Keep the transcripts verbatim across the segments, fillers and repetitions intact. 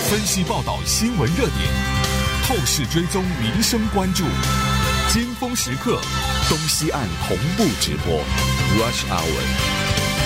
分析报道新闻热点，透视追踪民生关注，尖峰时刻，东西岸同步直播 Rush Hour。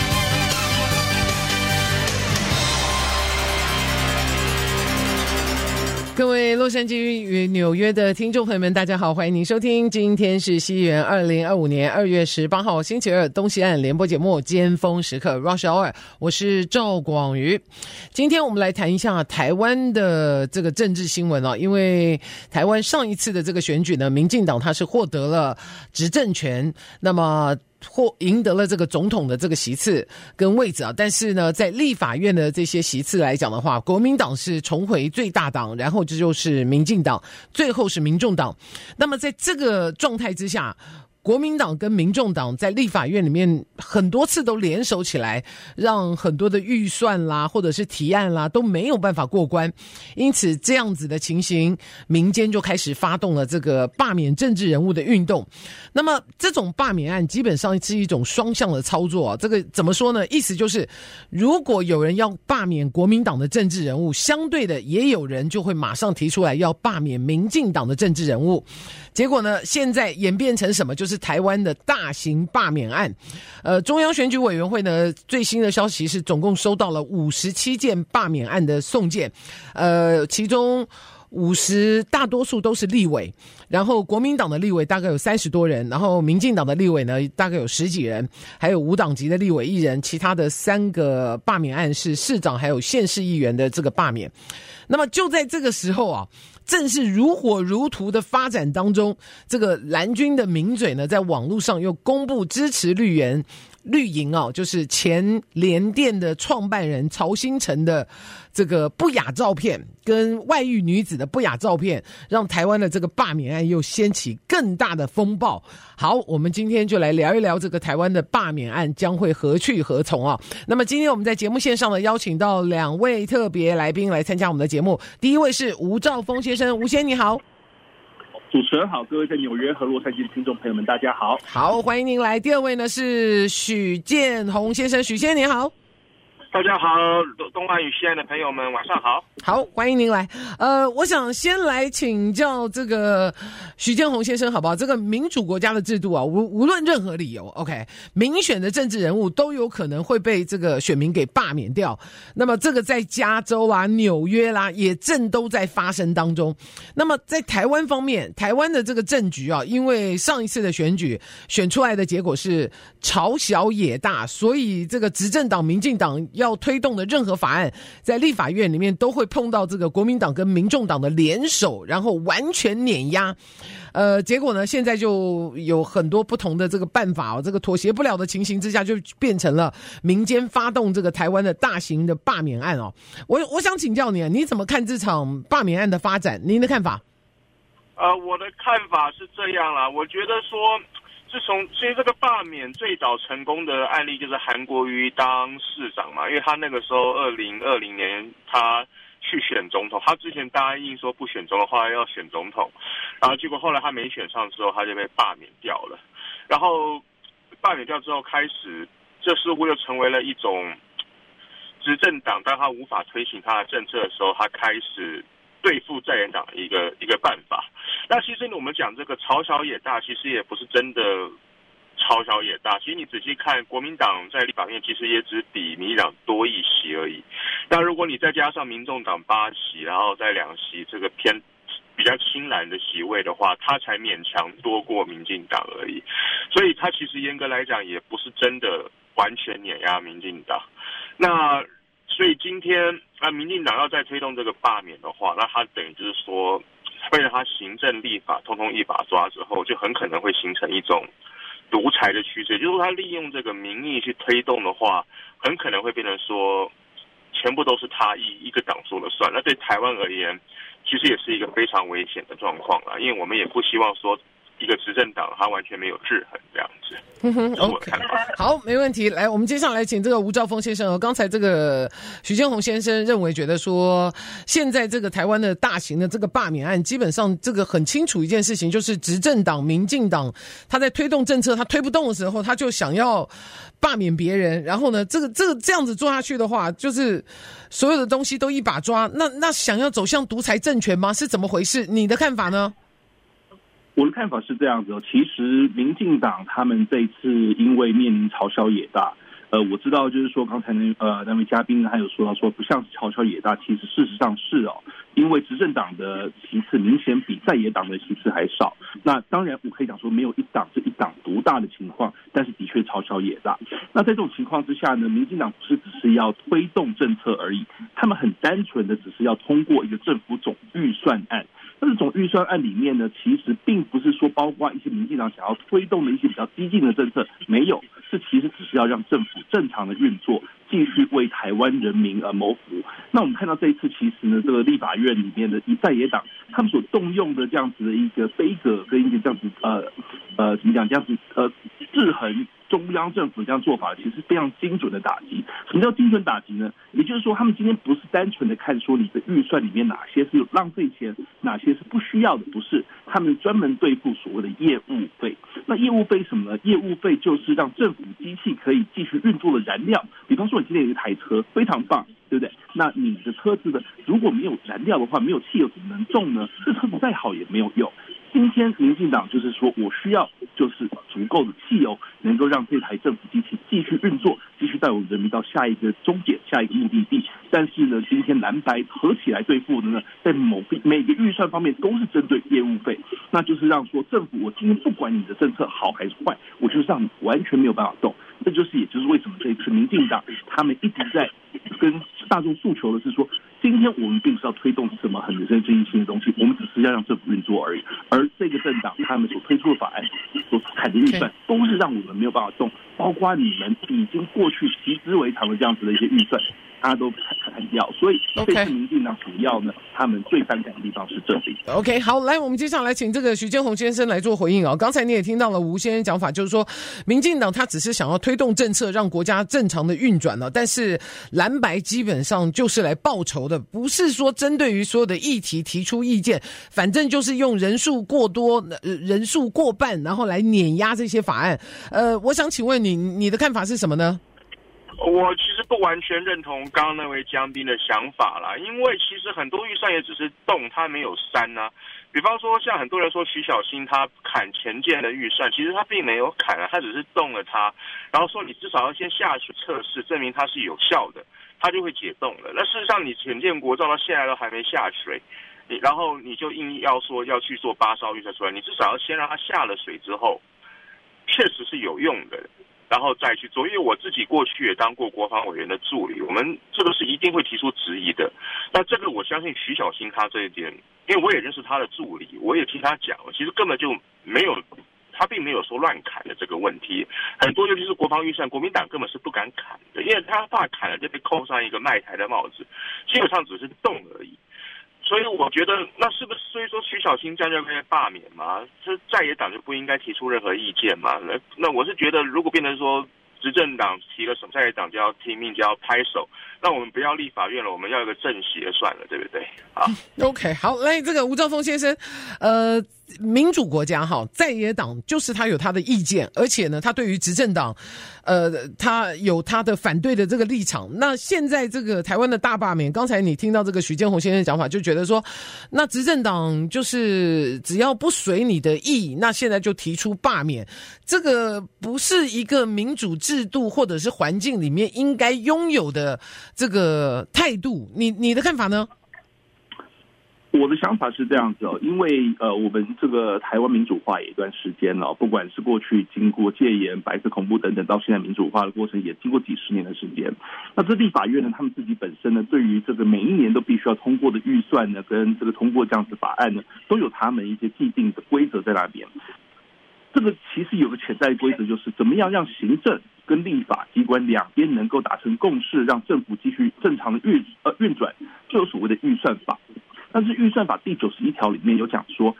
各位洛杉矶与纽约的听众朋友们，大家好，欢迎您收听，今天是西元二零二五年二月十八号星期二，东西岸联播节目尖峰时刻 Rush Hour， 我是赵广瑜。今天我们来谈一下台湾的这个政治新闻哦，因为台湾上一次的这个选举呢，民进党它是获得了执政权，那么或赢得了这个总统的这个席次跟位置啊，但是呢，在立法院的这些席次来讲的话，国民党是重回最大党，然后这就是民进党，最后是民众党。那么在这个状态之下，国民党跟民众党在立法院里面很多次都联手起来，让很多的预算啦或者是提案啦都没有办法过关，因此这样子的情形，民间就开始发动了这个罢免政治人物的运动。那么这种罢免案基本上是一种双向的操作啊，这个怎么说呢？意思就是如果有人要罢免国民党的政治人物，相对的也有人就会马上提出来要罢免民进党的政治人物。结果呢，现在演变成什么？就是台湾的大型罢免案。呃，中央选举委员会呢，最新的消息是总共收到了五十七件罢免案的送件，呃，其中五十大多数都是立委，然后国民党的立委大概有三十多人，然后民进党的立委呢大概有十几人，还有无党籍的立委一人，其他的三个罢免案是市长还有县市议员的这个罢免。那么就在这个时候啊，正是如火如荼的发展当中，这个蓝军的名嘴呢，在网络上又公布支持绿营绿营哦，就是前联电的创办人曹兴诚的这个不雅照片，跟外遇女子的不雅照片，让台湾的这个罢免案又掀起更大的风暴。好，我们今天就来聊一聊这个台湾的罢免案将会何去何从啊。那么今天我们在节目线上呢，邀请到两位特别来宾来参加我们的节目。第一位是吴兆峰先生，吴先生你好。 主持人好，各位在纽约和洛杉矶的听众朋友们，大家好。 好，欢迎您来。第二位呢是许建宏先生，许先生您好。 大家好，东岸与西岸的朋友们晚上好。 好，欢迎您来。呃，我想先来请教这个许建宏先生好不好？这个民主国家的制度啊，无无论任何理由 OK， 民选的政治人物都有可能会被这个选民给罢免掉。那么这个在加州啊、纽约啦也正都在发生当中。那么在台湾方面，台湾的这个政局啊，因为上一次的选举选出来的结果是朝小野大，所以这个执政党民进党要推动的任何法案，在立法院里面都会碰到这个国民党跟民众党的联手，然后完全碾压。呃，结果呢，现在就有很多不同的这个办法哦，这个妥协不了的情形之下，就变成了民间发动这个台湾的大型的罢免案哦。我我想请教你啊，你怎么看这场罢免案的发展？您的看法？ 呃，我的看法是这样啦，我觉得说。自从其实这个罢免最早成功的案例就是韩国瑜当市长嘛，因为他那个时候二零二零年他去选总统，他之前答应说不选总统，后来要选总统，然后结果后来他没选上之后，他就被罢免掉了。然后罢免掉之后开始，这似乎又成为了一种执政党当他无法推行他的政策的时候，他开始对付在野党的一个一个办法。那其实我们讲这个朝小野大，其实也不是真的朝小野大。其实你仔细看，国民党在立法院其实也只比民进党多一席而已。那如果你再加上民众党八席，然后再两席这个偏比较青蓝的席位的话，他才勉强多过民进党而已。所以他其实严格来讲也不是真的完全碾压民进党。那所以今天啊，民进党要再推动这个罢免的话，那他等于就是说，为了他行政立法通通一把抓之后，就很可能会形成一种独裁的趋势。就是说，他利用这个民意去推动的话，很可能会变成说，全部都是他一一个党说了算。那对台湾而言，其实也是一个非常危险的状况啦，因为我们也不希望说一个执政党它完全没有制衡这样子。 嗯哼 ，OK， 好，没问题。来，我们接下来请这个吴兆丰先生哦。刚才这个许建宏先生认为，觉得说，现在这个台湾的大型的这个罢免案，基本上这个很清楚一件事情，就是执政党民进党他在推动政策，他推不动的时候，他就想要罢免别人，然后呢，这个这个这样子做下去的话，就是所有的东西都一把抓。那那想要走向独裁政权吗？是怎么回事？你的看法呢？ 我的看法是这样子哦，其实民进党他们这次因为面临朝小野大，呃，我知道就是说刚才那呃那位嘉宾还有说到说不像是朝小野大，其实事实上是哦，因为执政党的席次明显比在野党的席次还少。那当然我可以讲说没有一党是一党独大的情况，但是的确朝小野大。那在这种情况之下呢，民进党不是只是要推动政策而已，他们很单纯的只是要通过一个政府总预算案。那这种预算案里面呢，其实并不是说包括一些民进党想要推动的一些比较激进的政策，没有，这其实只是要让政府正常的运作，继续为台湾人民而谋福。那我们看到这一次，其实呢，这个立法院里面的在野党，他们所动用的这样子的一个杯葛跟一个这样子呃呃怎么讲这样子呃制衡中央政府这样做法，其实非常精准的打击。什么叫精准打击呢？也就是说，他们今天不是单纯的看说你的预算里面哪些是浪费钱，哪些是不需要的，不是，他们专门对付所谓的业务费。那业务费什么呢？业务费就是让政府机器可以继续运作的燃料。比方说，你今天有一台车非常棒，对不对？那你的车子的如果没有燃料的话，没有汽油怎么能动呢？这车子再好也没有用。今天民进党就是说我需要就是足够的汽油，能够让这台政府机器继续运作，继续带我们人民到下一个终点、下一个目的地。但是呢，今天蓝白合起来对付的呢，在某个每个预算方面都是针对业务费，那就是让说政府，我今天不管你的政策好还是坏，我就是让你完全没有办法动。这就是也就是为什么这一次民进党他们一直在跟大众诉求的是说，今天我们并不是要推动什么很人生争议性的东西，我们只是要让政府运作而已。而这个政党他们所推出的法案、所砍的预算，都是让我们没有办法动，包括你们已经过去习之为常的这样子的一些预算，他都砍掉。所以这次民进党主要呢，他们最反感的地方是这里。 OK， 好，来，我们接下来请这个许建宏先生来做回应哦。刚才你也听到了吴先生讲法，就是说，民进党他只是想要推动政策，让国家正常的运转了，但是蓝白基本上就是来报仇的，不是说针对于所有的议题提出意见，反正就是用人数过多、呃、人数过半，然后来碾压这些法案。呃，我想请问你，你的看法是什么呢？ 我其实不完全认同刚刚那位嘉宾的想法啦，因为其实很多预算也只是动，它没有删啊。比方说，像很多人说徐小新他砍前建的预算，其实他并没有砍啊，他只是动了它，然后说你至少要先下水测试，证明它是有效的，它就会解冻了。那事实上，你前建国造到现在都还没下水，你然后你就硬要说要去做八烧预测出来，你至少要先让它下了水之后，确实是有用的。然后再去做，因为我自己过去也当过国防委员的助理，我们这个是一定会提出质疑的。那这个我相信徐小新他这一点，因为我也认识他的助理，我也听他讲，其实根本就没有，他并没有说乱砍的这个问题。很多尤其是国防预算，国民党根本是不敢砍的，因为他怕砍了就被扣上一个卖台的帽子，基本上只是动而已。所以我觉得，那是不是所以说徐小新这样就可以罢免吗？这在野党就不应该提出任何意见吗？那那我是觉得，如果变成说执政党提了什么，在野党就要听命，就要拍手，那我们不要立法院了，我们要有个政协算了，对不对？好 ，OK， 好，来，这个吴兆丰先生，呃。民主国家哈，在野党就是他有他的意见，而且呢，他对于执政党，呃，他有他的反对的这个立场。那现在这个台湾的大罢免，刚才你听到这个许建宏先生讲法，就觉得说，那执政党就是只要不随你的意，那现在就提出罢免，这个不是一个民主制度或者是环境里面应该拥有的这个态度。你你的看法呢？ 我的想法是这样子哦，因为呃，我们这个台湾民主化也一段时间了，不管是过去经过戒严、白色恐怖等等，到现在民主化的过程也经过几十年的时间。那这立法院呢，他们自己本身呢，对于这个每一年都必须要通过的预算呢，跟这个通过这样子法案呢，都有他们一些既定的规则在那边。这个其实有个潜在规则，就是怎么样让行政跟立法机关两边能够达成共识，让政府继续正常的运呃运转，就有所谓的预算法。但是预算法第九十一条里面有讲说，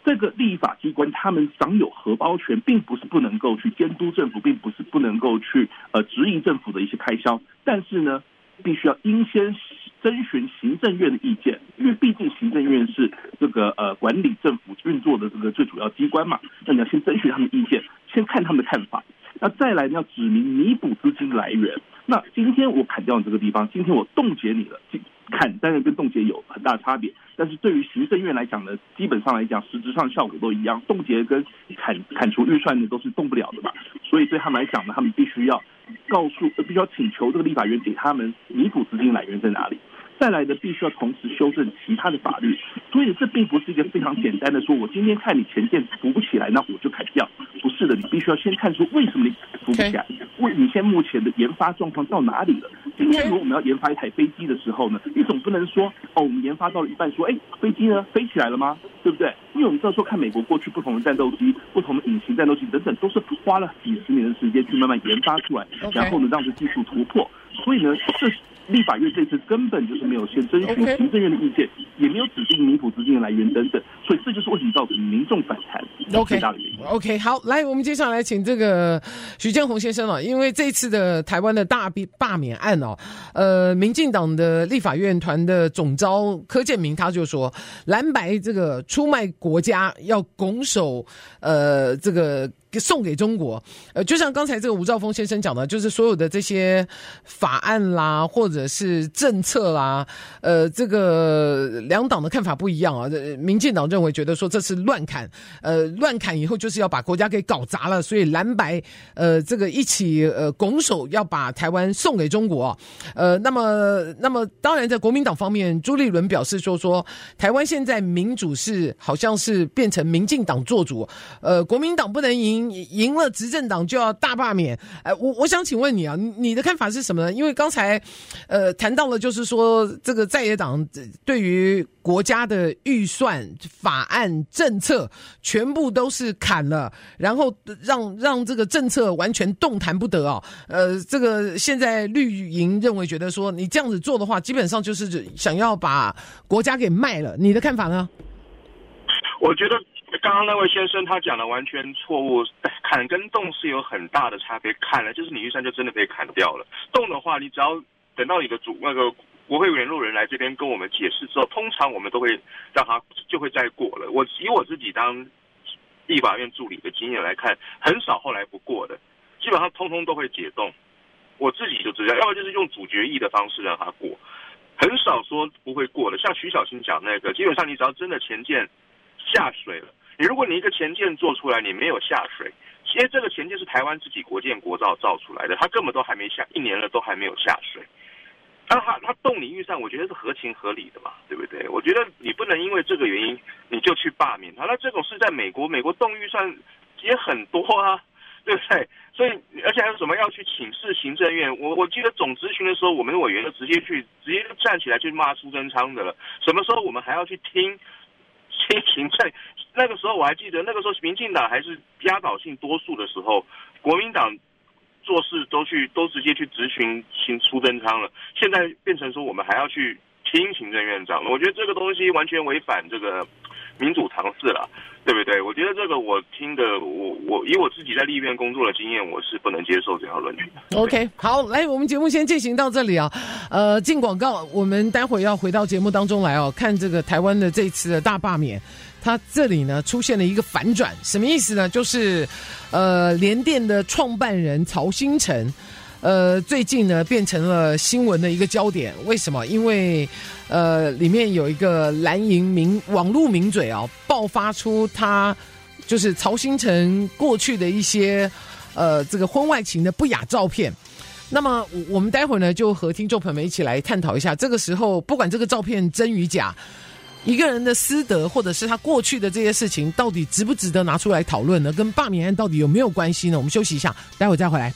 这个立法机关他们掌有核包权，并不是不能够去监督政府，并不是不能够去呃质疑政府的一些开销，但是呢，必须要应先征询行政院的意见，因为毕竟行政院是这个呃管理政府运作的这个最主要机关嘛，那你要先征询他们的意见，先看他们的看法，那再来你要指明弥补资金来源。那今天我砍掉你这个地方，今天我冻结你了，砍当然跟冻结有很大差别，但是对于行政院来讲呢，基本上来讲实质上效果都一样，冻结跟砍砍除预算呢都是动不了的嘛，所以对他们来讲呢，他们必须要告诉必须要请求这个立法院给他们弥补资金来源在哪里。再来的必须要同时修正其他的法律，所以这并不是一个非常简单的说，我今天看你前件扶不起来，那我就砍掉。不是的，你必须要先看出为什么你扶不起来，为你现在目前的研发状况到哪里了。今天如果我们要研发一台飞机的时候呢，你总不能说哦，我们研发到了一半说，哎，飞机呢飞起来了吗？对不对？因为我们到时候看美国过去不同的战斗机、不同的隐形战斗机等等，都是花了几十年的时间去慢慢研发出来，然后呢让这技术突破。所以呢，这立法院这次根本就是没有先征询行政院的意见， okay. 也没有指定弥补资金的来源等等，所以这就是为什么造成民众反弹最大的原因。 OK， OK， 好，来，我们接下来请这个许建宏先生了，因为这次的台湾的大罢免案哦，呃，民进党的立法院团的总召柯建铭他就说，蓝白这个出卖国家要拱手，呃，这个。送给中国，呃，就像刚才这个吴兆丰先生讲的，就是所有的这些法案啦，或者是政策啦，呃，这个两党的看法不一样啊。民进党认为觉得说这是乱砍，呃，乱砍以后就是要把国家给搞砸了，所以蓝白呃这个一起呃拱手要把台湾送给中国。呃，那么那么当然在国民党方面，朱立伦表示说说台湾现在民主是好像是变成民进党做主，呃，国民党不能赢。赢了执政党就要大罢免，呃，我我想请问你啊，你的看法是什么呢？因为刚才，呃，谈到了就是说，这个在野党对于国家的预算、法案、政策全部都是砍了，然后让让这个政策完全动弹不得啊。呃，这个现在绿营认为觉得说，你这样子做的话，基本上就是想要把国家给卖了。你的看法呢？ 我觉得。刚刚那位先生他讲的完全错误，砍跟动是有很大的差别。砍了就是你预算就真的被砍掉了，动的话你只要等到你的主那个国会联络人来这边跟我们解释之后，通常我们都会让他就会再过了。我以我自己当立法院助理的经验来看，很少后来不过的，基本上通通都会解冻。我自己就知道，要不就是用主决议的方式让他过，很少说不会过的。像徐小青讲那个，基本上你只要真的前件下水了。你如果你一个前件做出来，你没有下水，其实这个前件是台湾自己国建国造造出来的，它根本都还没下，一年了都还没有下水。那他他动你预算，我觉得是合情合理的嘛，对不对？我觉得你不能因为这个原因你就去罢免他。那这种事在美国，美国动预算也很多啊，对不对？所以而且还有什么要去请示行政院？我我记得总咨询的时候，我们的委员就直接去直接就站起来去骂苏贞昌的了。什么时候我们还要去听？听行政，那个时候我还记得，那个时候民进党还是压倒性多数的时候，国民党做事都去都直接去质询行苏贞昌了。现在变成说我们还要去听行政院长了，我觉得这个东西完全违反这个民主常识了，对不对？我觉得这个我听的，我我以我自己在立院工作的经验，我是不能接受这条论据的。 OK， 好，来，我们节目先进行到这里啊。呃，进广告，我们待会要回到节目当中来哦，看这个台湾的这次的大罢免，它这里呢出现了一个反转，什么意思呢？就是呃，联电的创办人曹兴诚。呃，最近呢变成了新闻的一个焦点，为什么？因为呃，里面有一个蓝营名网络名嘴啊，爆发出他就是曹兴诚过去的一些呃这个婚外情的不雅照片。那么我们待会儿呢就和听众朋友们一起来探讨一下，这个时候不管这个照片真与假，一个人的私德或者是他过去的这些事情，到底值不值得拿出来讨论呢？跟罢免案到底有没有关系呢？我们休息一下，待会儿再回来。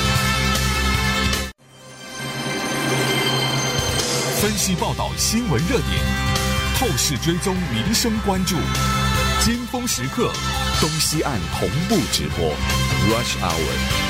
分析报道新闻热点，透视追踪民生关注，尖峰时刻，东西岸同步直播 Rush Hour。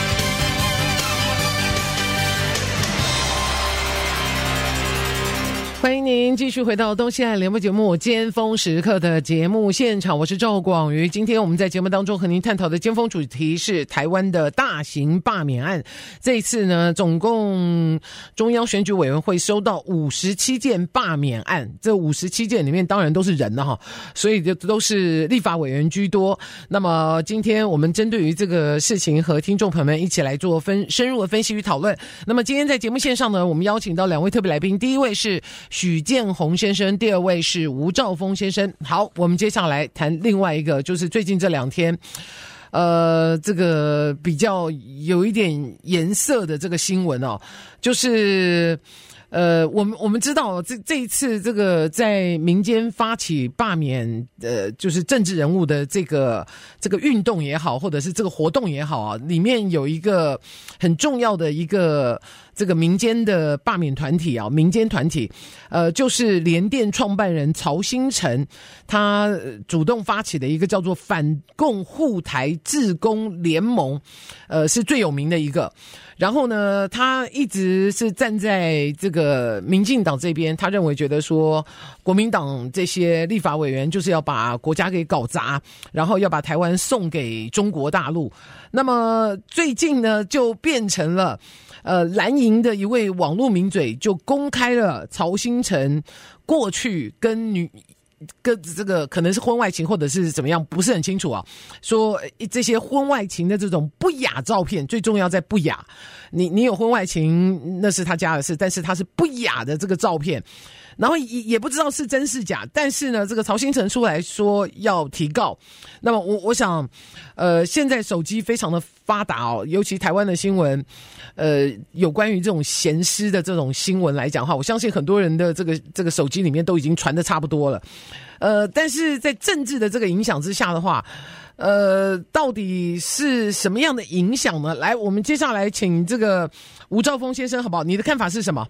欢迎您继续回到东西岸联播节目尖峰时刻的节目现场，我是赵广瑜。今天我们在节目当中和您探讨的尖峰主题是台湾的大型罢免案。这一次呢，总共中央选举委员会收到五十七件罢免案，这五十七件里面当然都是人了哈，所以就都是立法委员居多。那么今天我们针对于这个事情和听众朋友们一起来做分深入的分析与讨论。那么今天在节目线上呢，我们邀请到两位特别来宾，第一位是许建宏先生，第二位是吴兆峰先生。好，我们接下来谈另外一个，就是最近这两天呃，这个比较有一点颜色的这个新闻哦，就是呃，我们我们知道这这一次这个在民间发起罢免呃，就是政治人物的这个这个运动也好，或者是这个活动也好啊，里面有一个很重要的一个这个民间的罢免团体啊，民间团体，呃，就是联电创办人曹兴诚，他主动发起的一个叫做反共护台志工联盟，呃，是最有名的一个。然后呢，他一直是站在这个民进党这边，他认为觉得说国民党这些立法委员就是要把国家给搞砸，然后要把台湾送给中国大陆。那么最近呢，就变成了呃蓝营的一位网络名嘴就公开了曹兴诚过去跟女跟这个可能是婚外情或者是怎么样，不是很清楚啊。说这些婚外情的这种不雅照片，最重要在不雅。你你有婚外情那是他家的事，但是他是不雅的这个照片，然后也也不知道是真是假。但是呢，这个曹兴诚出来说要提告。那么我我想，呃，现在手机非常的发达哦，尤其台湾的新闻，呃，有关于这种闲诗的这种新闻来讲的话，我相信很多人的这个这个手机里面都已经传得差不多了。呃，但是在政治的这个影响之下的话，呃，到底是什么样的影响呢？来，我们接下来请这个吴兆峰先生，好不好？你的看法是什么？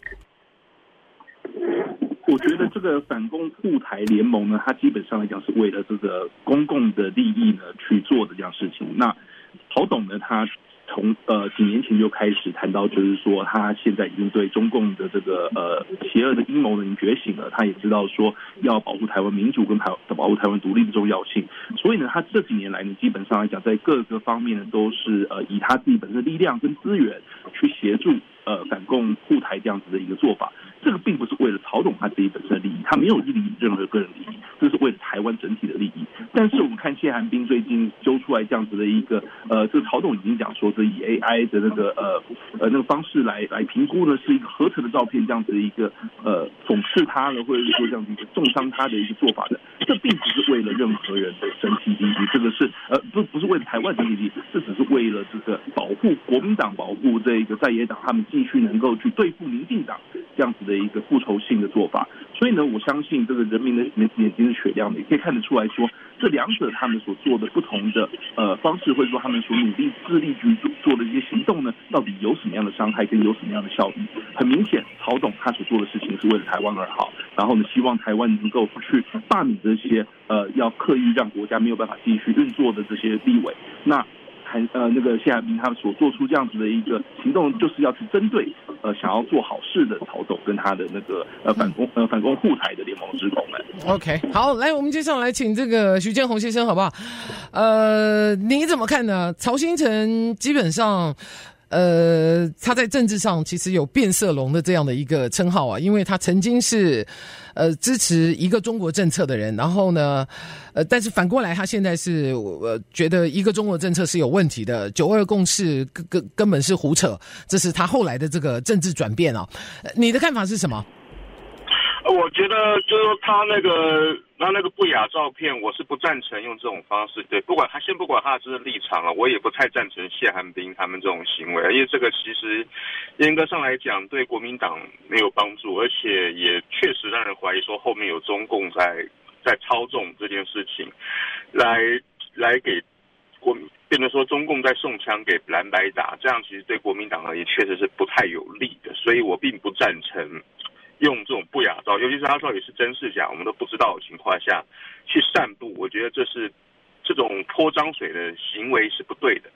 我觉得这个反共护台联盟呢，它基本上来讲是为了这个公共的利益呢去做的这样事情。那曹董呢，他从呃几年前就开始谈到，就是说他现在已经对中共的这个呃邪恶的阴谋呢已经觉醒了，他也知道说要保护台湾民主跟台保护台湾独立的重要性，所以呢，他这几年来呢，基本上来讲，在各个方面呢都是呃以他自己本身的力量跟资源去协助呃反共护台这样子的一个做法。这个并不是为了曹董他自己本身的利益，他没有利益任何个人利益，这是为了台湾整体的利益。但是我们看谢寒冰最近揪出来这样子的一个呃，这个曹董已经讲说，这以 A I 的那个呃呃那个方式来来评估呢，是一个合成的照片，这样子的一个呃讽刺他呢，或者是说这样子一个重伤他的一个做法的。这并不是为了任何人的整体利益，这个是呃不不是为了台湾整体利益，这只是为了这个保护国民党、保护这个在野党，他们继续能够去对付民进党这样子的一个复仇性的做法。所以呢，我相信这个人民的眼睛是雪亮的，也可以看得出来说，这两者他们所做的不同的呃方式，或者说他们所努力致力去做的一些行动呢，到底有什么样的伤害跟有什么样的效益？很明显，曹董他所做的事情是为了台湾而好，然后呢，希望台湾能够去罢免这些呃要刻意让国家没有办法继续运作的这些立委。那呃，那个谢寒冰他们所做出这样子的一个行动，就是要去针对呃想要做好事的曹董跟他的那个呃反攻呃反攻护台的联盟之工们。 OK， 好，来，我们接下来请这个徐建宏先生，好不好？呃，你怎么看呢？曹兴诚基本上。呃，他在政治上其实有变色龙的这样的一个称号啊，因为他曾经是呃支持一个中国政策的人，然后呢，呃，但是反过来他现在是呃觉得一个中国政策是有问题的，九二共识根根根本是胡扯，这是他后来的这个政治转变啊。你的看法是什么？ 我觉得就是说他那个他那个不雅照片，我是不赞成用这种方式。对，不管他先不管他的这个立场啊，我也不太赞成谢寒冰他们这种行为，因为这个其实严格上来讲对国民党没有帮助，而且也确实让人怀疑说后面有中共在在操纵这件事情，来来给国变成说中共在送枪给蓝白打，这样其实对国民党而言确实是不太有利的，所以我并不赞成。用这种不雅照，尤其是他到底是真是假，我们都不知道的情况下去散布，我觉得这是这种泼脏水的行为是不对的。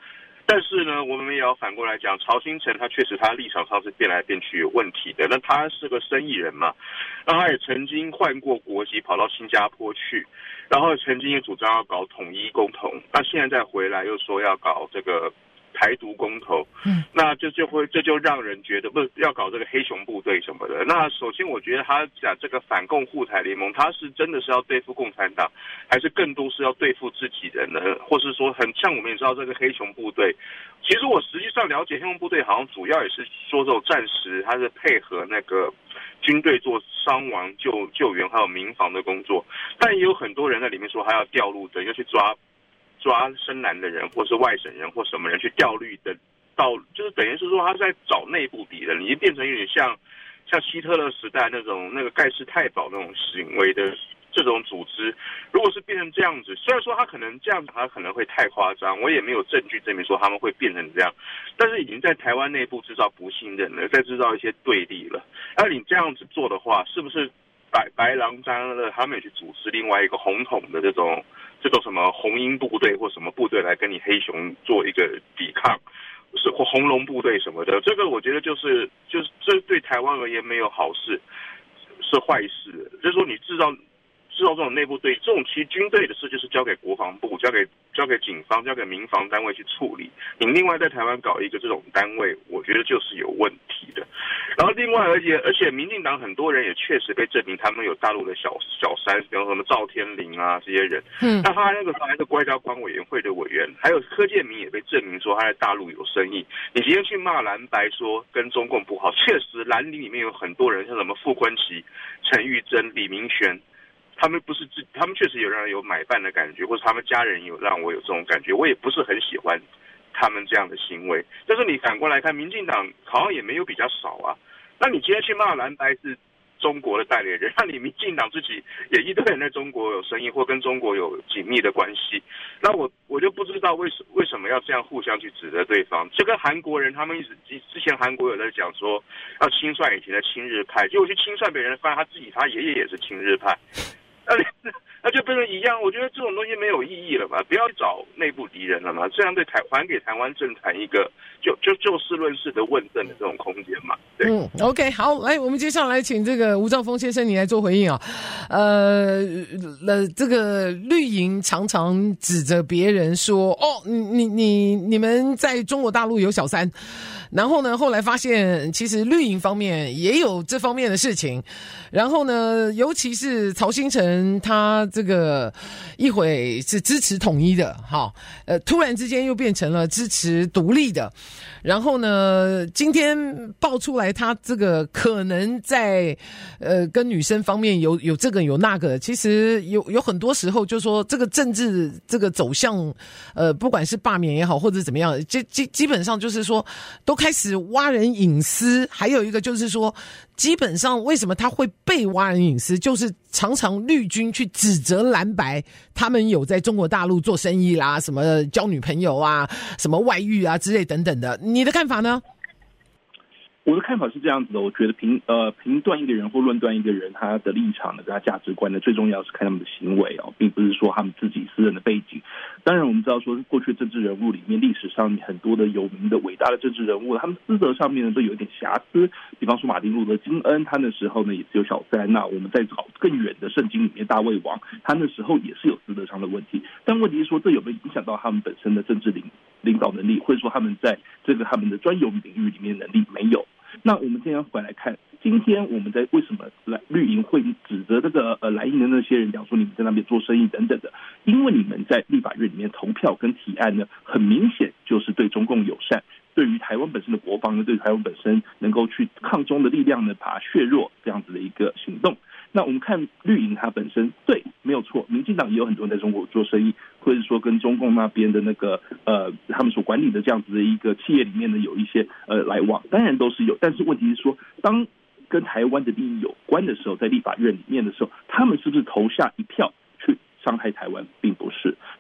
但是呢，我们也要反过来讲，曹兴诚他确实他立场上是变来变去有问题的。那他是个生意人嘛，那他也曾经换过国籍，跑到新加坡去，然后曾经也主张要搞统一公投，那现在再回来又说要搞这个台独公投，嗯，那这就会这就让人觉得不是要搞这个黑熊部队什么的。那首先我觉得他讲这个反共护台联盟，他是真的是要对付共产党，还是更多是要对付自己人呢？或是说很像我们也知道这个黑熊部队，其实我实际上了解黑熊部队好像主要也是说这种战时，他是配合那个军队做伤亡救救援还有民防的工作，但也有很多人在里面说他要调路的，要去抓。抓深蓝的人，或是外省人，或什么人去调绿的，到就是等于是说他在找内部敌人，已经变成有点像像希特勒时代那种那个盖世太保那种行为的这种组织。如果是变成这样子，虽然说他可能这样子，他可能会太夸张，我也没有证据证明说他们会变成这样，但是已经在台湾内部制造不信任了，在制造一些对立了。那你这样子做的话，是不是白白狼张乐他们也去组织另外一个红统的这种？这种什么红鹰部队或什么部队来跟你黑熊做一个抵抗，是或红龙部队什么的，这个我觉得就是就是这对台湾而言没有好事，是坏事。就是说你制造制造这种内部对，这种其实军队的事就是交给国防部、交给交给警方、交给民防单位去处理。你另外在台湾搞一个这种单位，我觉得就是有问题的。然后另外，而且而且，民进党很多人也确实被证明他们有大陆的小小三，比方什么赵天麟啊这些人。嗯，那他那个时候还是外交官委员会的委员，还有柯建铭也被证明说他在大陆有生意。你今天去骂蓝白说跟中共不好，确实蓝营里面有很多人，像什么傅昆萁、陈玉珍、李明玄。他们不是自，他们确实有让人有买办的感觉，或者他们家人有让我有这种感觉，我也不是很喜欢他们这样的行为。但是你反过来看，民进党好像也没有比较少啊。那你今天去骂蓝白是中国的代理人，那你民进党自己也一堆人在中国有生意或跟中国有紧密的关系，那我我就不知道为什为什么要这样互相去指责对方。就跟韩国人他们一直之前韩国有在讲说要清算以前的亲日派，结果去清算别人，发现他自己他爷爷也是亲日派。那那就变成一样，我觉得这种东西没有意义了嘛，不要找内部敌人了嘛，这样对台还给台湾政坛一个就就就事论事的问政的这种空间嘛。对， 嗯 ，OK， 好，来，我们接下来请这个吴兆峰先生你来做回应啊。呃，呃，这个绿营常常指责别人说，哦，你你你你们在中国大陆有小三。然后呢，后来发现其实绿营方面也有这方面的事情。然后呢，尤其是曹兴诚他这个一会是支持统一的，哈，呃，突然之间又变成了支持独立的。然后呢，今天爆出来他这个可能在呃跟女生方面有有这个有那个，其实有有很多时候就说这个政治这个走向，呃，不管是罢免也好或者怎么样，基基基本上就是说都开始挖人隐私。还有一个就是说，基本上为什么他会被挖人隐私，就是常常绿军去指责蓝白他们有在中国大陆做生意啦，什么交女朋友啊，什么外遇啊之类等等的。你的看法呢？ 我的看法是这样子的，我觉得评呃评断一个人或论断一个人他的立场呢，跟他价值观呢，最重要是看他们的行为哦，并不是说他们自己私人的背景。当然，我们知道说过去政治人物里面，历史上很多的有名的伟大的政治人物，他们资格上面呢都有一点瑕疵。比方说马丁路德金恩，他那时候呢也是有小三。那我们在找更远的圣经里面，大卫王他那时候也是有资格上的问题。但问题是说，这有没有影响到他们本身的政治领领导能力，或者说他们在这个他们的专有领域里面能力没有？那我们今天回来看，今天我们在为什么绿营会指责这个呃蓝营的那些人讲说你们在那边做生意等等的？因为你们在立法院里面投票跟提案呢，很明显就是对中共友善，对于台湾本身的国防呢，对于台湾本身能够去抗中的力量呢，把它削弱这样子的一个行动。那我们看绿营它本身对没有错，民进党也有很多人在中国做生意，或者说跟中共那边的那个呃他们所管理的这样子的一个企业里面呢有一些呃来往，当然都是有。但是问题是说，当跟台湾的利益有关的时候，在立法院里面的时候，他们是不是投下一票去伤害台湾，并不是。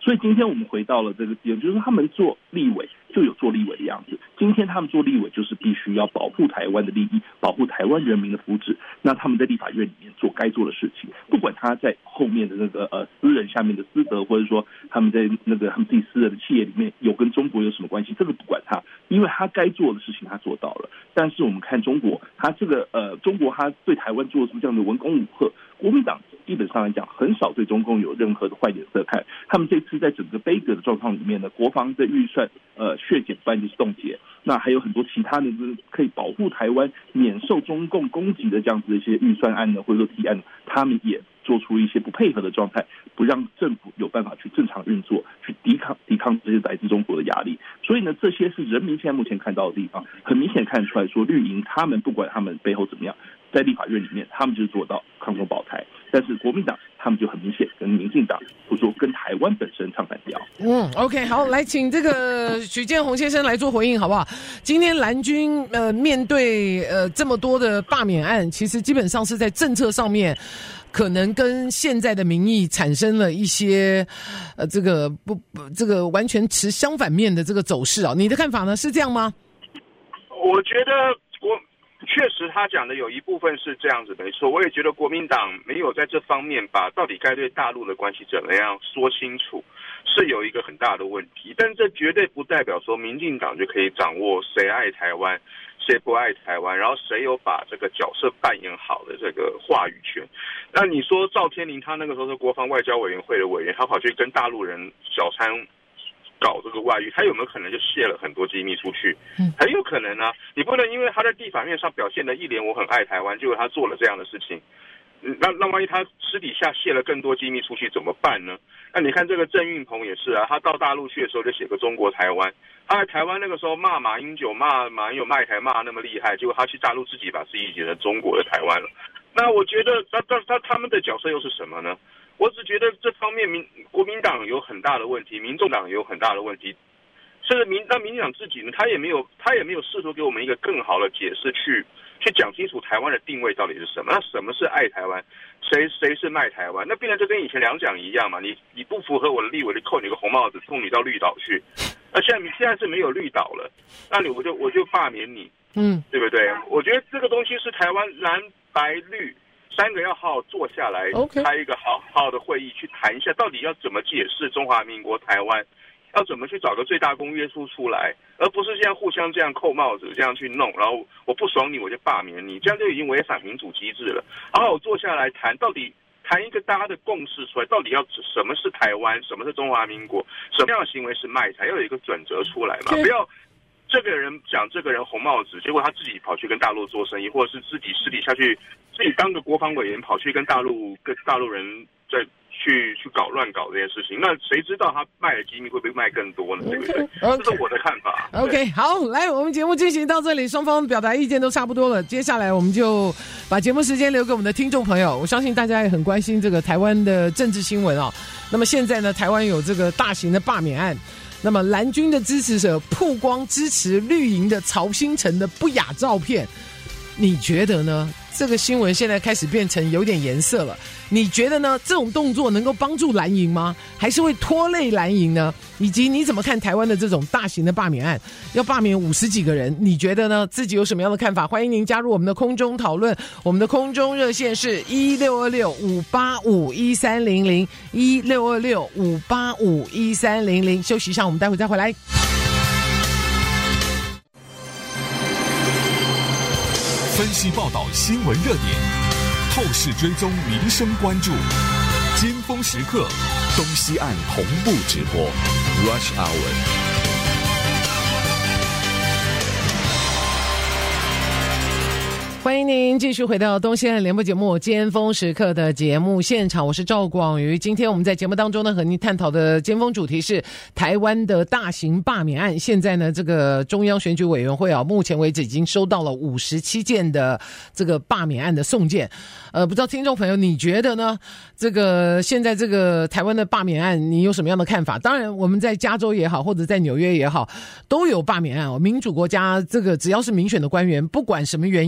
所以今天我们回到了这个点，就是他们做立委就有做立委的样子。今天他们做立委就是必须要保护台湾的利益，保护台湾人民的福祉。那他们在立法院里面做该做的事情，不管他在后面的那个呃私人下面的私德，或者说他们在那个他们自己私人的企业里面有跟中国有什么关系，这个不管他，因为他该做的事情他做到了。但是我们看中国，他这个呃中国他对台湾做出这样的文攻武吓，国民党基本上来讲很少对中共有任何的坏脸色看。他们这次在整个杯葛的状况里面呢，国防的预算呃削减，不然就是冻结。那还有很多其他的可以保护台湾免受中共攻击的这样子的一些预算案呢，或者说提案，他们也做出一些不配合的状态，不让政府有办法去正常运作，去抵抗抵抗这些来自中国的压力。所以呢，这些是人民现在目前看到的地方，很明显看出来说，绿营他们不管他们背后怎么样，在立法院里面，他们就是做到抗中保台，但是国民党他们就很明显跟民进党，或者说跟台湾本身唱反调。 嗯 ，OK， 好，来请这个许建宏先生来做回应，好不好？今天蓝军呃面对呃这么多的罢免案，其实基本上是在政策上面，可能跟现在的民意产生了一些呃这个不不这个完全持相反面的这个走势啊。你的看法呢？是这样吗？ 我觉得国。确实，他讲的有一部分是这样子，没错。我也觉得国民党没有在这方面把到底该对大陆的关系怎么样说清楚，是有一个很大的问题。但这绝对不代表说民进党就可以掌握谁爱台湾，谁不爱台湾，然后谁有把这个角色扮演好的这个话语权。那你说赵天麟他那个时候是国防外交委员会的委员，他跑去跟大陆人小三搞这个外遇，他有没有可能就泄了很多机密出去？很有可能啊！你不能因为他在地法院上表现的一脸我很爱台湾，结果他做了这样的事情，那那万一他私底下泄了更多机密出去怎么办呢？那你看这个郑运鹏也是啊，他到大陆去的时候就写个中国台湾，他在台湾那个时候骂马英九，骂马英九卖台骂那么厉害，结果他去大陆自己把自己写成中国的台湾了。那我觉得他他他他们的角色又是什么呢？我只觉得这方面民国民党有很大的问题，民众党也有很大的问题，甚至民那民进党自己呢，他也没有他也没有试图给我们一个更好的解释，去去讲清楚台湾的定位到底是什么。那什么是爱台湾，谁谁是卖台湾？那变成就跟以前两蒋一样嘛，你你不符合我的立委，就扣你个红帽子，送你到绿岛去。那现在你现在是没有绿岛了，那你我就我就罢免你，嗯，对不对？我觉得这个东西是台湾蓝白绿三个要好好坐下来，开一个好好的会议，去谈一下到底要怎么解释中华民国台湾，要怎么去找个最大公约数出来，而不是现在互相这样扣帽子，这样去弄，然后我不爽你我就罢免你，这样就已经违反民主机制了。好好坐下来谈，到底谈一个大家的共识出来，到底要什么是台湾，什么是中华民国，什么样的行为是卖台，要有一个准则出来嘛，不要这个人讲这个人红帽子，结果他自己跑去跟大陆做生意，或者是自己私底下去自己当个国防委员，跑去跟大陆跟大陆人在去去搞乱搞这件事情，那谁知道他卖的机密会不会卖更多呢？对不对？ Okay, 这是我的看法。 OK， 好，来，我们节目进行到这里，双方表达意见都差不多了，接下来我们就把节目时间留给我们的听众朋友。我相信大家也很关心这个台湾的政治新闻哦。那么现在呢，台湾有这个大型的罢免案。那么蓝军的支持者曝光支持绿营的曹兴诚的不雅照片，你觉得呢？这个新闻现在开始变成有点颜色了，你觉得呢？这种动作能够帮助蓝营吗？还是会拖累蓝营呢？以及你怎么看台湾的这种大型的罢免案，要罢免五十几个人，你觉得呢？自己有什么样的看法？欢迎您加入我们的空中讨论，我们的空中热线是一六二六五八五一三零零一六二六五八五一三零零。休息一下，我们待会再回来。 分析报道新闻热点，透视追踪民生关注，尖峰时刻，东西岸同步直播 Rush Hour。 欢迎您继续回到东西岸联播节目尖峰时刻的节目现场，我是赵广瑜。今天我们在节目当中呢，和您探讨的尖峰主题是台湾的大型罢免案。现在呢，这个中央选举委员会啊，目前为止已经收到了五十七件的这个罢免案的送件。呃，不知道听众朋友你觉得呢？这个现在这个台湾的罢免案，你有什么样的看法？当然，我们在加州也好，或者在纽约也好，都有罢免案哦。民主国家这个只要是民选的官员，不管什么原因，都有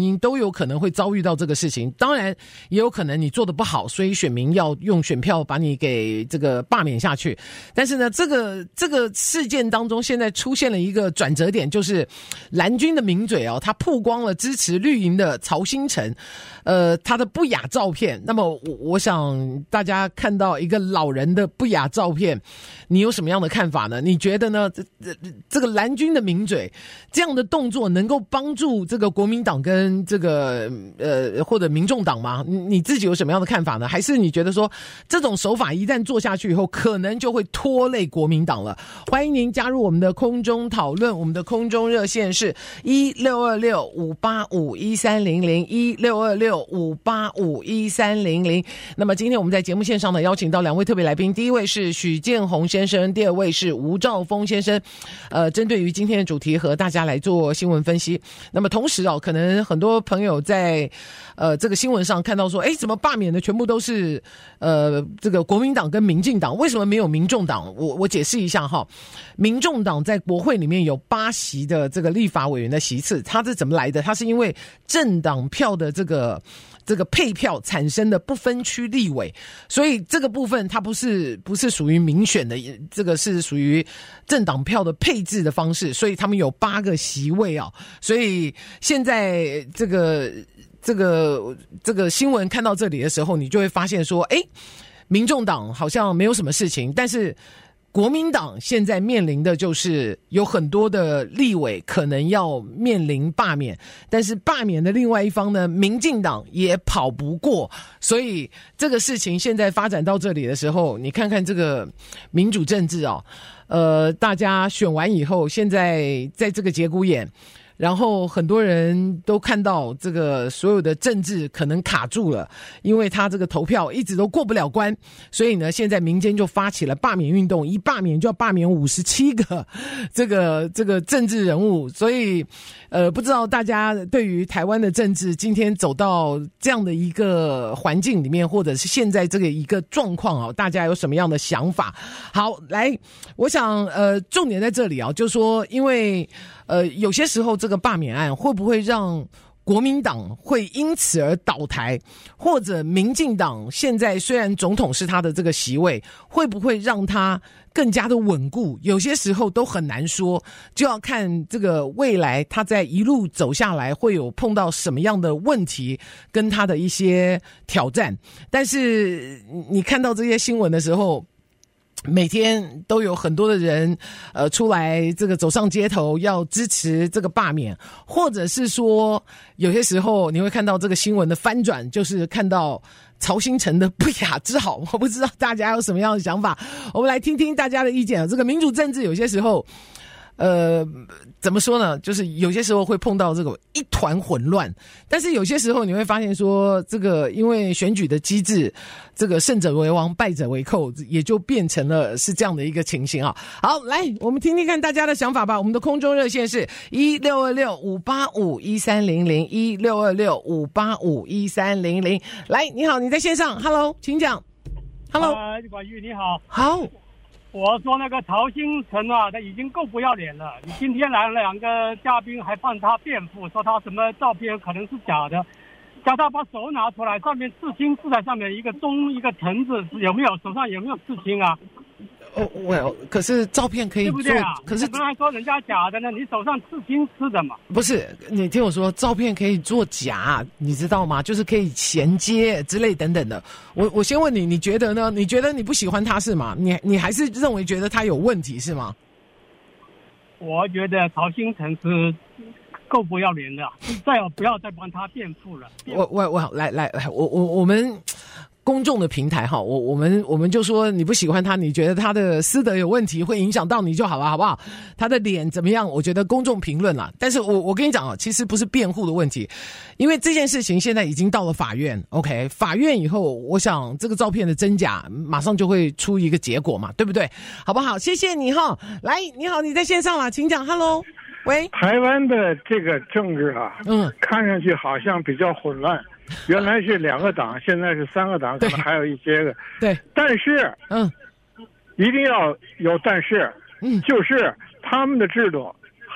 有可能会遭遇到这个事情。当然也有可能你做得不好，所以选民要用选票把你给这个罢免下去。但是呢，这个这个事件当中现在出现了一个转折点，就是蓝军的名嘴哦，他曝光了支持绿营的曹兴诚呃他的不雅照片。那么我我想大家看到一个老人的不雅照片，你有什么样的看法呢？你觉得呢？这这个蓝军的名嘴这样的动作能够帮助这个国民党跟这个呃或者民众党吗？你你自己有什么样的看法呢？还是你觉得说这种手法一旦做下去以后，可能就会拖累国民党了？欢迎您加入我们的空中讨论，我们的空中热线是一六二六五八五一三零零一六二六五八五一三零零。那么今天我们在节目线上呢，邀请到两位特别来宾，第一位是许建宏先生，第二位是吴兆峰先生。呃，针对于今天的主题和大家来做新闻分析。那么同时哦，可能很多朋友在呃这个新闻上看到说，哎，怎么罢免的全部都是呃这个国民党跟民进党，为什么没有民众党？我我解释一下哈，民众党在国会里面有八席的这个立法委员的席次，它是怎么来的？它是因为政党票的这个。这个配票产生的不分区立委，所以这个部分它不是不是属于民选的，这个是属于政党票的配置的方式，所以他们有八个席位啊。所以现在这个这个这个新闻看到这里的时候，你就会发现说，哎，民众党好像没有什么事情，但是国民党现在面临的就是有很多的立委可能要面临罢免，但是罢免的另外一方呢，民进党也跑不过，所以这个事情现在发展到这里的时候，你看看这个民主政治哦，呃，大家选完以后，现在在这个节骨眼。然后很多人都看到这个所有的政治可能卡住了，因为他这个投票一直都过不了关，所以呢，现在民间就发起了罢免运动，一罢免就要罢免五十七个这个这个政治人物，所以呃，不知道大家对于台湾的政治今天走到这样的一个环境里面，或者是现在这个一个状况啊，大家有什么样的想法？好，来，我想呃，重点在这里啊，就是说，因为呃，有些时候这个罢免案会不会让国民党会因此而倒台，或者民进党现在虽然总统是他的这个席位，会不会让他更加的稳固？有些时候都很难说，就要看这个未来他在一路走下来会有碰到什么样的问题跟他的一些挑战。但是你看到这些新闻的时候，每天都有很多的人呃出来这个走上街头要支持这个罢免，或者是说有些时候你会看到这个新闻的翻转，就是看到曹兴诚的不雅之好。我不知道大家有什么样的想法，我们来听听大家的意见。这个民主政治有些时候呃，怎么说呢？就是有些时候会碰到这个一团混乱，但是有些时候你会发现说，这个因为选举的机制，这个胜者为王，败者为寇，也就变成了是这样的一个情形啊。好，来，我们听听看大家的想法吧。我们的空中热线是一六二六五八五一三零零一六二六五八五一三零零。来，你好，你在线上 ，Hello， 请讲。Hello， 呃，管玉你好。 好。 我说那个曹兴诚啊，他已经够不要脸了。你今天来了两个嘉宾，还帮他辩护，说他什么照片可能是假的，叫他把手拿出来，上面刺青刺在上面，一个钟一个橙子，有没有？手上有没有刺青啊？ 哦，我可是照片可以做， 对不对啊？ 可是刚才说人家假的呢，你手上刺青刺的嘛？ 不是，你听我说，照片可以做假，你知道吗？就是可以衔接之类等等的。我我先问你，你觉得呢？你觉得你不喜欢他是吗？你你还是认为觉得他有问题是吗？ 我觉得曹兴诚是够不要脸的，再不要再帮他辩护了。 我我我来来来，我我我们。公众的平台哈，我我们我们就说你不喜欢他，你觉得他的私德有问题，会影响到你就好了，好不好？他的脸怎么样？我觉得公众评论啦。但是我我跟你讲啊，其实不是辩护的问题，因为这件事情现在已经到了法院 ，OK？ 法院以后，我想这个照片的真假马上就会出一个结果嘛，对不对？好不好？谢谢你哈。来，你好，你在线上了，请讲 ，Hello， 喂。 台湾的这个政治啊，嗯，看上去好像比较混乱。原来是两个党，现在是三个党，可能还有一些个。 对， 但是，嗯，一定要有但是，嗯，就是他们的制度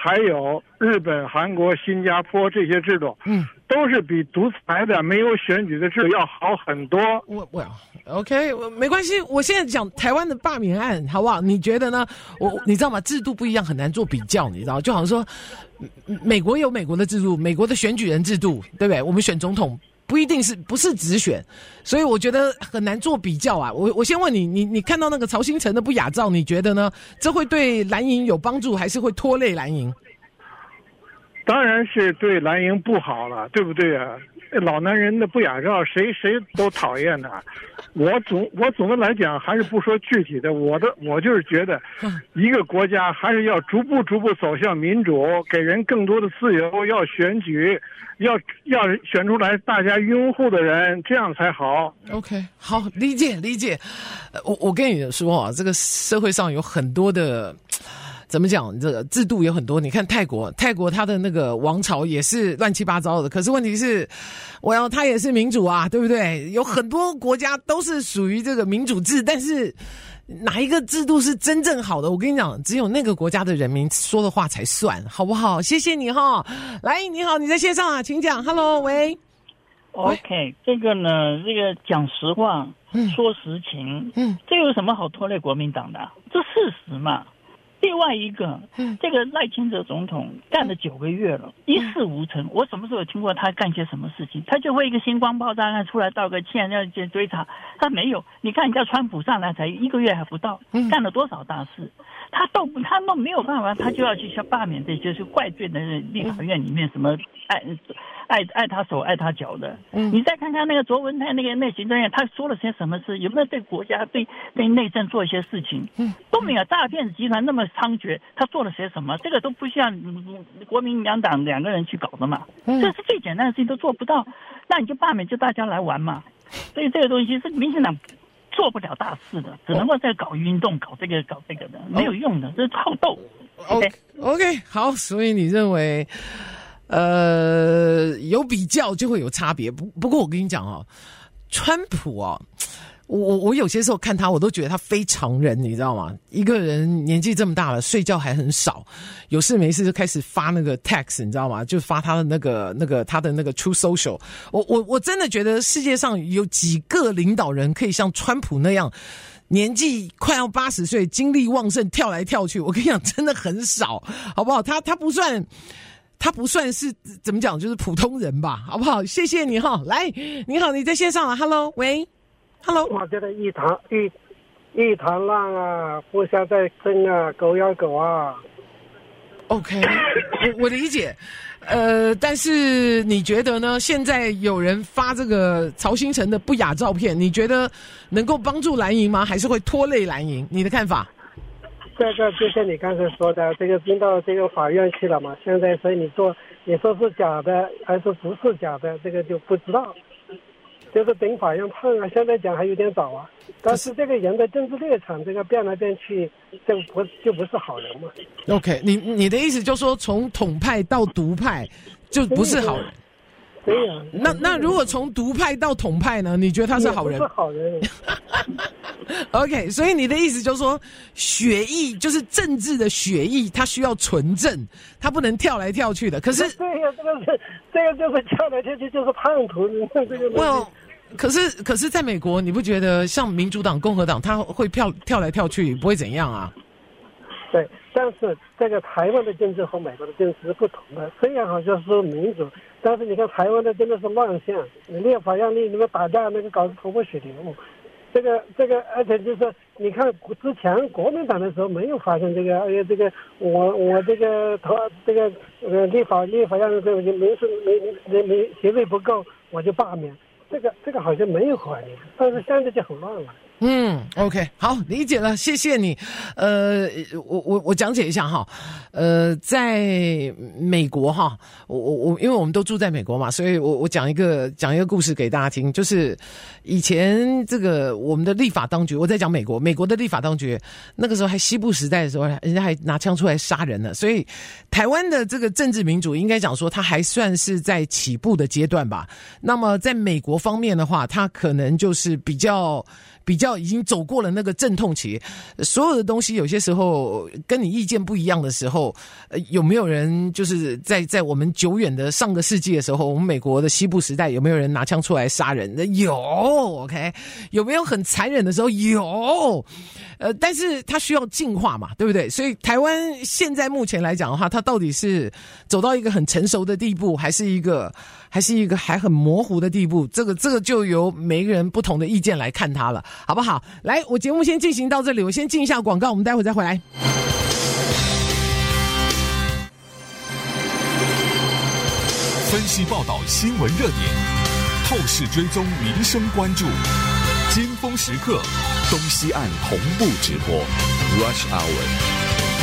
还有日本、韩国、新加坡这些制度，嗯，都是比独裁的没有选举的制度要好很多。 我我 OK， 没关系。我现在讲台湾的罢免案，好不好？你觉得呢？我你知道吗？制度不一样，很难做比较。你知道，就好像说，美国有美国的制度，美国的选举人制度，对不对？我们选总统不一定是不是直选，所以我觉得很难做比较啊。我我先问你，你你看到那个曹兴诚的不雅照，你觉得呢？这会对蓝营有帮助，还是会拖累蓝营？ 当然是对蓝营不好了，对不对啊？老男人的不雅照，谁谁都讨厌的。我总我总的来讲，还是不说具体的，我的我就是觉得，一个国家还是要逐步逐步走向民主，给人更多的自由，要选举，要要选出来大家拥护的人，这样才好。 OK， 好，理解理解。我我跟你说啊，这个社会上有很多的。怎么讲？这个制度有很多。你看泰国，泰国它的那个王朝也是乱七八糟的。可是问题是，我要它也是民主啊，对不对？有很多国家都是属于这个民主制，但是哪一个制度是真正好的？我跟你讲，只有那个国家的人民说的话才算，好不好？谢谢你哈。来，你好，你在线上啊，请讲。Hello， 喂。 OK， 这个呢，这个讲实话，嗯、说实情，嗯，这有什么好拖累国民党的？这事实嘛。另外一个，这个赖清德总统干了九个月了，一事无成。我什么时候有听过他干些什么事情？他就会一个星光爆炸案出来道个歉，要去追查，他没有。你看人家川普上来才一个月还不到，干了多少大事？他都他都没有办法，他就要去罢免这就是怪罪的立法院里面什么爱爱爱他手爱他脚的。你再看看那个卓文泰那个那行政院，他说了些什么事？有没有对国家对对内政做一些事情？都没有。诈骗集团那么猖獗，他做了些什么？这个都不像国民两党两个人去搞的嘛。这是最简单的事情都做不到，那你就罢免，就大家来玩嘛。所以这个东西是民进党做不了大事的，只能够在搞运动、搞这个、搞这个的，没有用的，这是好斗。 OK OK， 好，所以你认为，呃，有比较就会有差别。不不过我跟你讲哦，川普哦。我我有些时候看他，我都觉得他非常人，你知道吗？一个人年纪这么大了，睡觉还很少，有事没事就开始发那个 text， 你知道吗？就发他的那个那个他的那个 True Social。我我我真的觉得世界上有几个领导人可以像川普那样，年纪快要八十岁，精力旺盛，跳来跳去。我跟你讲，真的很少，好不好？他他不算。他不算是怎么讲，就是普通人吧，好不好？谢谢你哈，来，你好，你在线上啊 ，Hello， 喂。Hello， 我觉得一堂一一堂浪啊，互相在争啊，狗咬狗啊。 OK， 我我理解，呃，但是你觉得呢？现在有人发这个曹兴诚的不雅照片，你觉得能够帮助蓝营吗？还是会拖累蓝营？你的看法？ 这个就像你刚才说的，这个进到这个法院去了嘛。现在所以你说你说是假的还是不是假的，这个就不知道。就是等法院判啊，现在讲还有点早啊。但是这个人的政治立场，这个变来变去，这不就不是好人嘛 ？OK， 你你的意思就是说，从统派到独派就不是好人。 对呀、啊。 那那如果从独派到统派呢？你觉得他是好人？ 不是好人。 OK， 所以你的意思就是说，血液就是政治的血液，它需要纯正，它不能跳来跳去的。可是对呀，这个是这个就是跳来跳去就是叛徒，这个。 Well， 可是可是在美国，你不觉得像民主党、共和党，他会跳跳来跳去，不会怎样啊？ 对，但是这个台湾的政治和美国的政治是不同的。虽然好像说民主，但是你看台湾的真的是乱象，你立法让你你们打架那个搞得头破血流。这个这个，而且就是说，你看之前国民党的时候没有发生这个，而且这个我我这个投这个呃立法立法让这个民事民民民协会不够，我就罢免。这个这个好像没有反应，但是现在就很乱了。 嗯 ，OK， 好，理解了，谢谢你。呃，我我我讲解一下哈，呃，在美国哈，我我我，因为我们都住在美国嘛，所以我我讲一个讲一个故事给大家听，就是以前这个我们的立法当局，我在讲美国，美国的立法当局，那个时候还西部时代的时候，人家还拿枪出来杀人呢，所以台湾的这个政治民主，应该讲说它还算是在起步的阶段吧。那么在美国方面的话，它可能就是比较比较。 道已经走过了那个阵痛期，所有的东西有些时候跟你意见不一样的时候，呃，有没有人就是在在我们久远的上个世纪的时候，我们美国的西部时代有没有人拿枪出来杀人？有 ，OK， 有没有很残忍的时候？有，呃，但是它需要进化嘛，对不对？所以台湾现在目前来讲的话，它到底是走到一个很成熟的地步，还是一个还是一个还很模糊的地步？这个这个就由每个人不同的意见来看它了，好不好？来，我节目先进行到这里，我先进一下广告，我们待会再回来。 分析报道新闻热点，透视追踪民生关注，尖峰时刻，东西岸同步直播 Rush Hour。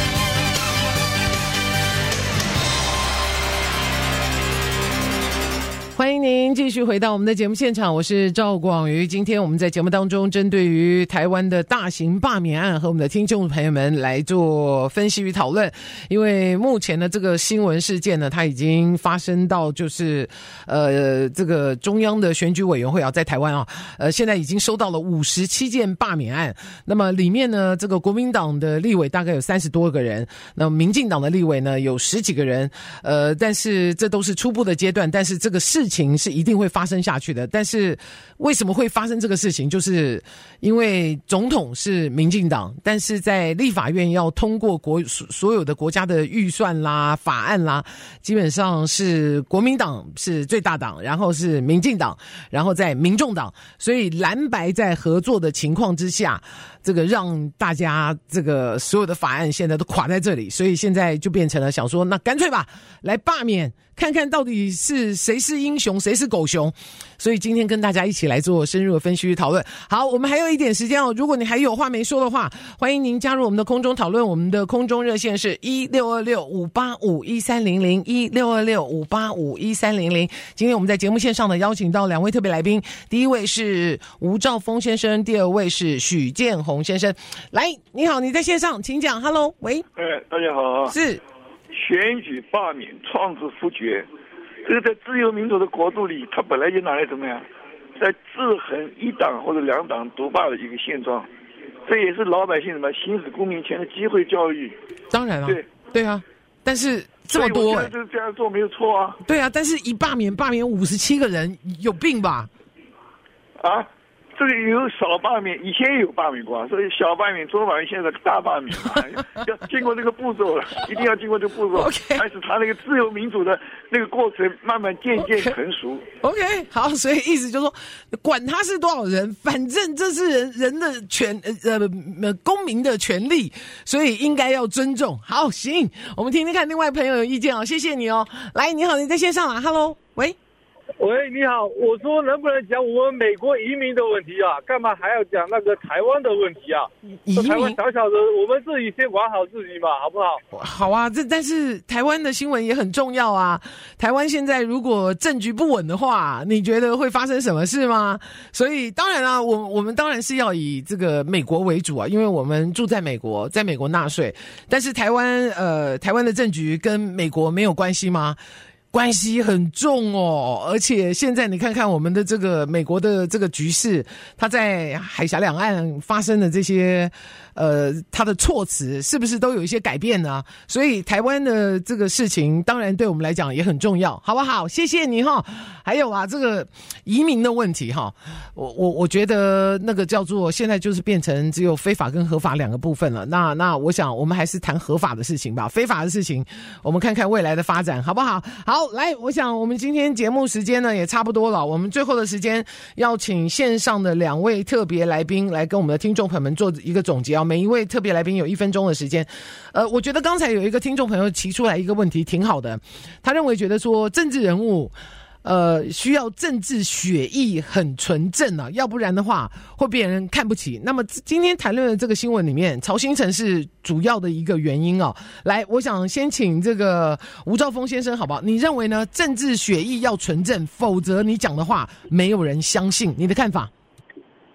欢迎您继续回到我们的节目现场，我是赵广瑜。今天我们在节目当中针对于台湾的大型罢免案和我们的听众朋友们来做分析与讨论。因为目前的这个新闻事件呢，它已经发生到就是呃这个中央的选举委员会啊，在台湾啊，呃现在已经收到了五十七件罢免案。那么里面呢，这个国民党的立委大概有三十多个人，那么民进党的立委呢有十几个人，呃但是这都是初步的阶段，但是这个事情是一定会发生下去的。但是为什么会发生这个事情，就是因为总统是民进党，但是在立法院要通过国所有的国家的预算啦、法案啦，基本上是国民党是最大党，然后是民进党，然后在民众党，所以蓝白在合作的情况之下，这个让大家这个所有的法案现在都垮在这里，所以现在就变成了想说，那干脆吧，来罢免，看看到底是谁是英雄，谁是狗熊。所以今天跟大家一起来做深入的分析与讨论。好，我们还有一点时间哦，如果你还有话没说的话，欢迎您加入我们的空中讨论。我们的空中热线是一六二六五八五一三零零一六二六五八五一三零零。今天我们在节目线上呢邀请到两位特别来宾，第一位是吴兆峰先生，第二位是许建宏先生。来，你好，你在线上，请讲。Hello， 喂， 哎，大家好， 是选举罢免，创制复决。这个在自由民主的国度里，它本来就拿来怎么样，在制衡一党或者两党独霸的一个现状，这也是老百姓什么行使公民权的机会教育。 当然了， 对对啊，但是这么多、欸， 就是这样做没有错啊。 对啊，但是一罢免罢免五十七个人，有病吧？ 啊？这个有少罢免，以前也有罢免过，所以小罢免、中罢免，现在大罢免嘛，要经过这个步骤了，一定要经过这个步骤，开始他那个自由民主的那个过程慢慢渐渐成熟。 OK， 好，所以意思就是说，管他是多少人，反正这是人人的权呃呃公民的权利，所以应该要尊重。好，行，我们听听看另外朋友有意见哦，谢谢你哦。来，你好，你在线上啦 ，Hello， 喂。 喂，你好，我说能不能讲我们美国移民的问题啊？干嘛还要讲那个台湾的问题啊？台湾小小的，我们自己先管好自己嘛，好不好？ 好啊，这但是台湾的新闻也很重要啊。台湾现在如果政局不稳的话，你觉得会发生什么事吗？所以当然啊，我我们当然是要以这个美国为主啊，因为我们住在美国，在美国纳税。但是台湾呃，台湾的政局跟美国没有关系吗？关系很重哦，而且现在你看看我们的这个美国的这个局势，它在海峡两岸发生的这些呃，它的措辞是不是都有一些改变呢？所以台湾的这个事情当然对我们来讲也很重要，好不好？谢谢你哈。还有啊，这个移民的问题哈，我我我觉得那个叫做现在就是变成只有非法跟合法两个部分了。那那我想我们还是谈合法的事情吧，非法的事情我们看看未来的发展，好不好？好。好，来，我想我们今天节目时间呢也差不多了，我们最后的时间要请线上的两位特别来宾来跟我们的听众朋友们做一个总结啊，每一位特别来宾有一分钟的时间。呃，我觉得刚才有一个听众朋友提出来一个问题挺好的，他认为觉得说政治人物呃，需要政治血液很纯正啊，要不然的话会被人看不起。那么今天谈论的这个新闻里面，曹兴诚是主要的一个原因哦。来，我想先请这个吴兆峰先生，好不好？你认为呢？政治血液要纯正，否则你讲的话没有人相信。你的看法？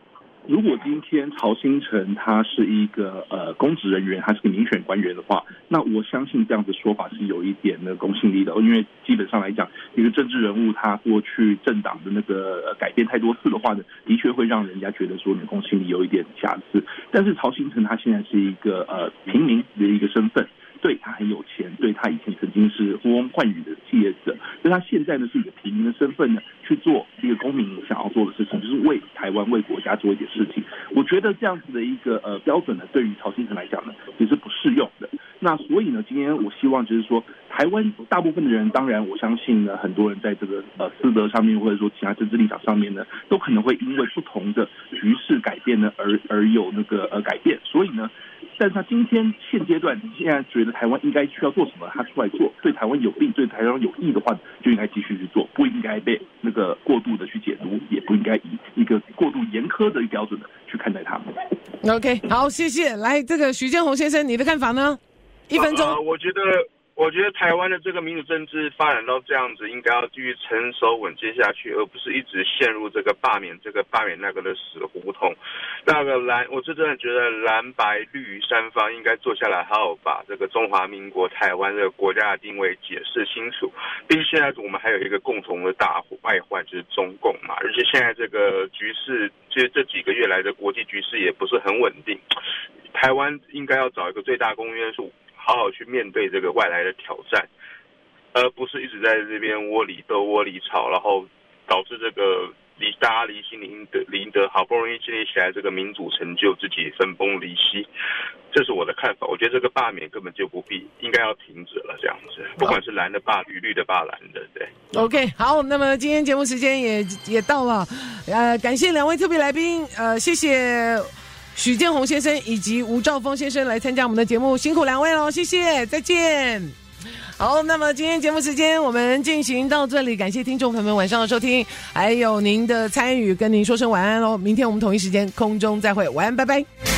如果今天曹兴诚他是一个呃公职人员，他是个民选官员的话，那我相信这样子说法是有一点的公信力的，因为基本上来讲，一个政治人物他过去政党的那个、呃、改变太多次的话呢，的确会让人家觉得说你的公信力有一点瑕疵。但是曹兴诚他现在是一个呃平民的一个身份。对他很有钱，对他以前曾经是呼风唤雨的企业者，所以他现在呢是一个平民的身份呢，去做一个公民想要做的事情，就是为台湾、为国家做一点事情。我觉得这样子的一个呃标准呢，对于曹兴诚来讲呢，也是不适用的。那所以呢，今天我希望就是说，台湾大部分的人，当然我相信呢，很多人在这个呃私德上面，或者说其他政治立场上面呢，都可能会因为不同的局势改变呢，而而有那个呃改变。所以呢。但是他今天现阶段现在觉得台湾应该需要做什么，他出来做，对台湾有利、对台湾有益的话，就应该继续去做，不应该被那个过度的去解读，也不应该以一个过度严苛的标准的去看待他们。 OK， 好，谢谢。来，这个许建宏先生，你的看法呢？一分钟。 呃、我觉得。我觉得台湾的这个民主政治发展到这样子，应该要继续成熟稳健下去，而不是一直陷入这个罢免这个罢免那个的死胡同。那个蓝，我是真的觉得蓝白绿三方应该坐下来，好好把这个中华民国台湾这个国家的定位解释清楚。毕竟现在我们还有一个共同的大外患，就是中共嘛，而且现在这个局势，其实这几个月来的国际局势也不是很稳定。台湾应该要找一个最大公约数。好好去面对这个外来的挑战，而不是一直在这边窝里斗、窝里吵，然后导致这个离大家离心离德、离德好不容易建立起来这个民主成就，自己分崩离析。这是我的看法。我觉得这个罢免根本就不必，应该要停止了。这样子，不管是蓝的罢绿、绿的罢蓝的，对。 OK， 好，那么今天节目时间也也到了，呃，感谢两位特别来宾，呃，谢谢。许建宏先生以及吴兆峰先生来参加我们的节目，辛苦两位喽，谢谢，再见。好，那么今天节目时间我们进行到这里，感谢听众朋友们晚上的收听，还有您的参与，跟您说声晚安喽。明天我们同一时间空中再会，晚安，拜拜。